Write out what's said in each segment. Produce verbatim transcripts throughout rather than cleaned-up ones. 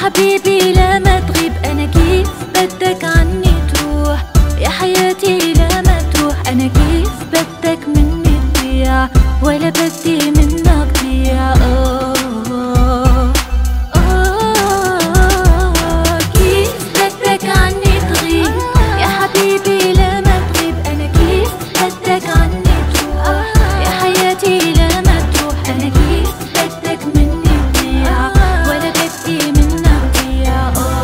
حبيبي لما تغيب أنا كيف بدك عني تروح؟ يا حياتي لما تروح أنا كيف بدك مني تضيع؟ ولا بدي منك ضيع. أوه أوه كيف بدك عني تغيب؟ يا حبيبي لما تغيب أنا كيف بدك عني تروح؟ يا حياتي لما تروح أنا كيف بدك مني تضيع؟ ولا بدي منك ضيع.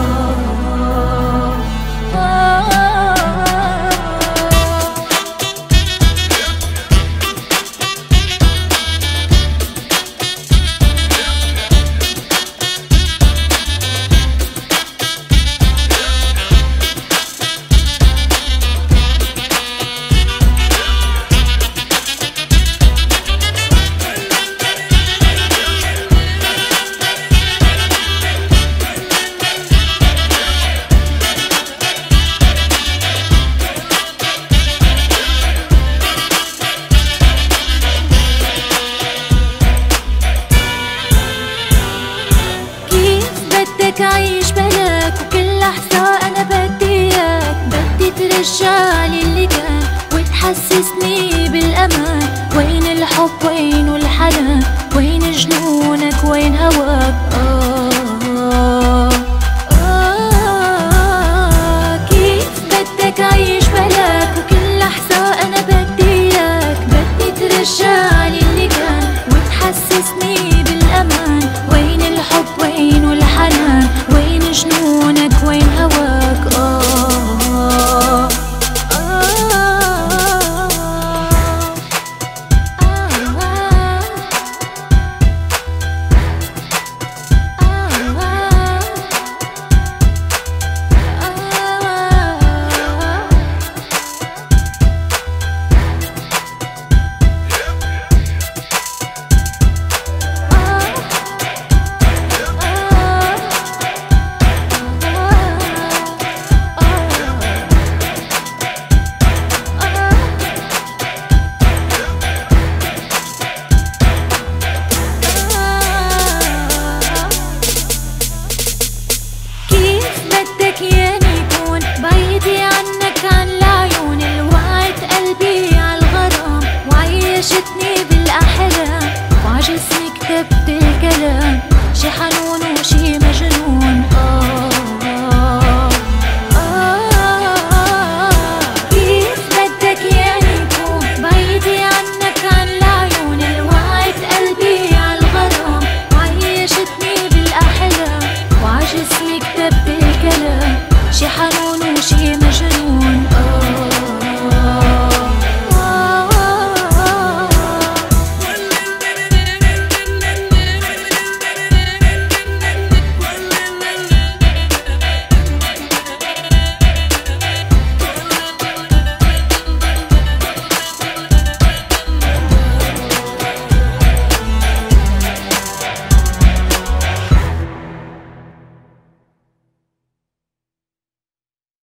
بدك أعيش بلاك وكل لحظة أنا بدي إياك، بدي ترجعلي اللي كان وتحسسني بالأمان. وين الحب وين الحنان؟ وين جنونك وين هواك؟